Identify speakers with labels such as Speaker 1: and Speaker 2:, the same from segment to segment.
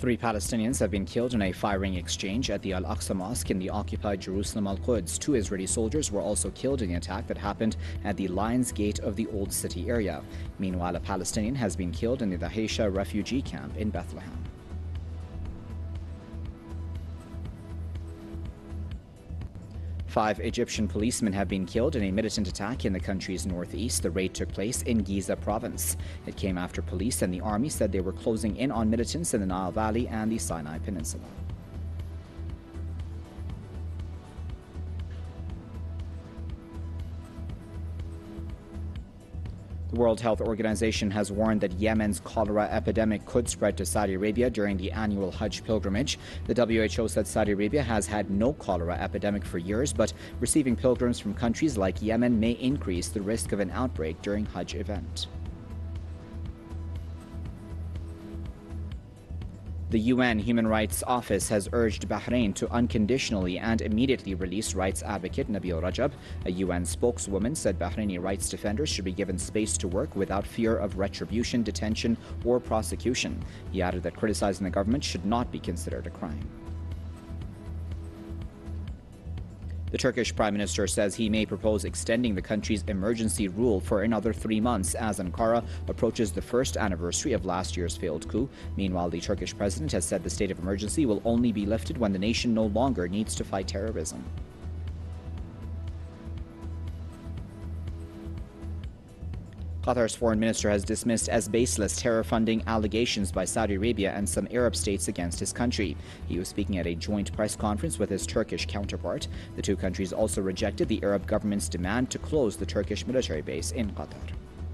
Speaker 1: Three Palestinians have been killed in a firing exchange at the Al-Aqsa Mosque in the occupied Jerusalem Al-Quds. Two Israeli soldiers were also killed in the attack that happened at the Lions Gate of the Old City area. Meanwhile, a Palestinian has been killed in the Dahisha refugee camp in Bethlehem. Five Egyptian policemen have been killed in a militant attack in the country's northeast. The raid took place in Giza province. It came after police and the army said they were closing in on militants in the Nile Valley and the Sinai Peninsula. The World Health Organization has warned that Yemen's cholera epidemic could spread to Saudi Arabia during the annual Hajj pilgrimage. The WHO said Saudi Arabia has had no cholera epidemic for years, but receiving pilgrims from countries like Yemen may increase the risk of an outbreak during Hajj event. The UN Human Rights Office has urged Bahrain to unconditionally and immediately release rights advocate Nabeel Rajab. A UN spokeswoman said Bahraini rights defenders should be given space to work without fear of retribution, detention, or prosecution. He added that criticizing the government should not be considered a crime. The Turkish Prime Minister says he may propose extending the country's emergency rule for another 3 months as Ankara approaches the first anniversary of last year's failed coup. Meanwhile, the Turkish president has said the state of emergency will only be lifted when the nation no longer needs to fight terrorism. Qatar's foreign minister has dismissed as baseless terror funding allegations by Saudi Arabia and some Arab states against his country. He was speaking at a joint press conference with his Turkish counterpart. The two countries also rejected the Arab government's demand to close the Turkish military base in Qatar.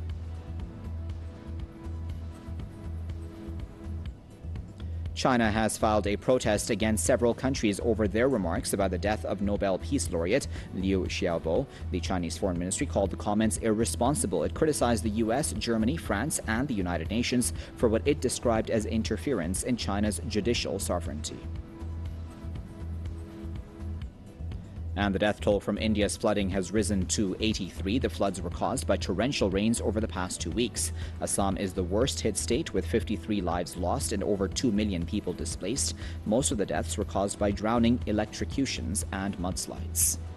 Speaker 1: China has filed a protest against several countries over their remarks about the death of Nobel Peace Laureate Liu Xiaobo. The Chinese Foreign Ministry called the comments irresponsible. It criticized the US, Germany, France, and the United Nations for what it described as interference in China's judicial sovereignty. And the death toll from India's flooding has risen to 83. The floods were caused by torrential rains over the past 2 weeks. Assam is the worst hit state with 53 lives lost and over 2 million people displaced. Most of the deaths were caused by drowning, electrocutions, and mudslides.